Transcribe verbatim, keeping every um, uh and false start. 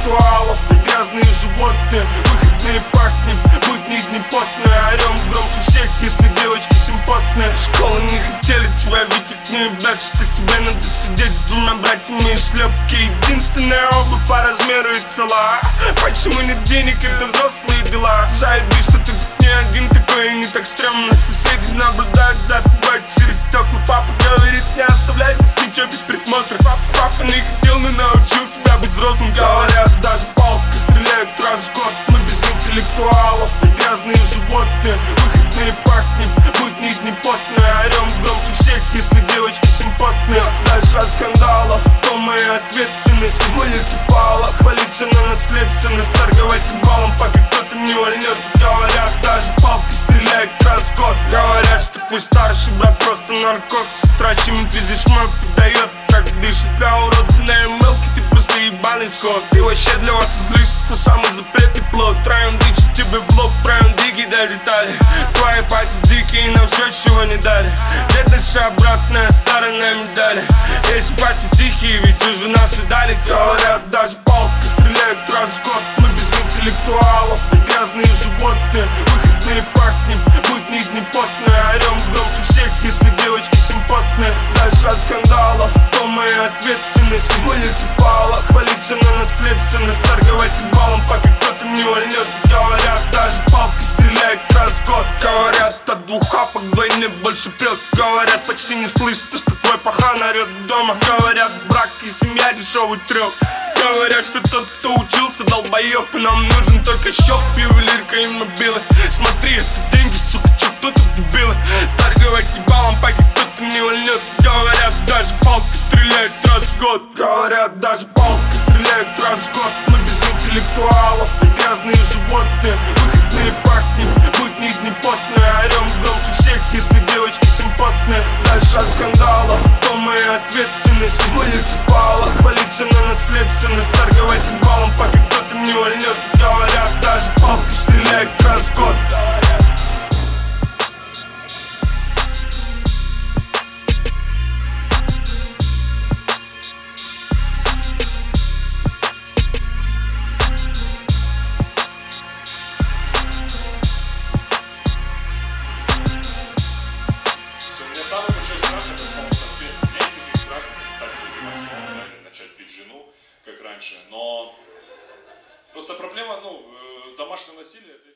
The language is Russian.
интеллектуалов и грязные животные. Выходные пахнем, будни дни потные. Орем громче всех, если девочки симпотные. Школы не хотели тебя видеть, не ебать, что тебе надо сидеть с двумя братьями и шлепки. Единственная обувь по размеру и цела. Почему нет денег, это взрослые дела. Заеби, что ты тут не один такой, и не так стрёмно. Соседи наблюдают за тобой через стекла. Папа говорит, не оставляй здесь ничего без присмотра. Папа, папа не хотел, но научил тебя быть взрослым. Говорят, даже палкой стреляют раз в год. Мы без интеллектуалов и грязные животные. Выходные пахнем, будни дни потные. Орем громче всех, если девочки симпотные. Дальше от скандала, то моя ответственность. Муниципала, хвалиться на наследственность. Торговать баллом, пока кто-то не вольнет. Говорят, даже палкой стреляют раз в год. Говорят, что твой старший брат просто наркот. С страчами ты здесь мой подает. Так дышит для урода, для мелки, ты просто ебаный скот. Ты вообще для вас излишество, самый запретный плод. Троем дичь тебе в лоб, правим диги долетали. Твои пальцы дикие, нам все чего не дали. Бедность обратная сторона медали. Эти пальцы тихие, ведь уже нас видали. Говорят, даже палкой стреляют раз в год. Мы без интеллектуалов и грязные животные. Выходные пахнем, будни дни потные. Орем громче всех, если девочки симпотные. Дальше от скандала, то моя ответственность. Муниципала, хвалиться на наследственность. Торговать баллом, пока кто-то не вольнет. Говорят, даже палкой стреляют раз в год. Говорят, от двух хапок вдвойне больше прет. Говорят, почти не слышится, что твой пахан орет дома. Говорят, брак и семья дешевый трёх. Говорят, что тот, кто учился, долбоёб. И нам нужен только счёт, ювелирка и мобилы. Смотри, это деньги, сука, чё, кто тут дебилы? Торговать ебалом, пока кто-то не вольнет. Говорят, даже палкой стреляют раз в год. Говорят, даже палкой стреляют раз в год. Мы без интеллектуалов и грязные животные. Выходные пахнем, будни дни потные. Орем громче всех, если девочки симпотные. Дальше от скандала, то моя ответственность. Муниципала, хвалиться на наследственность. Торговать баллом, пока кто-то не вольнет. Говорят, даже палкой стреляют раз в год. Самый большой страх — это самоуспех. У меня есть таких страхов, кстати, заниматься, начать бить жену, как раньше. Но просто проблема, ну, домашнего насилия — это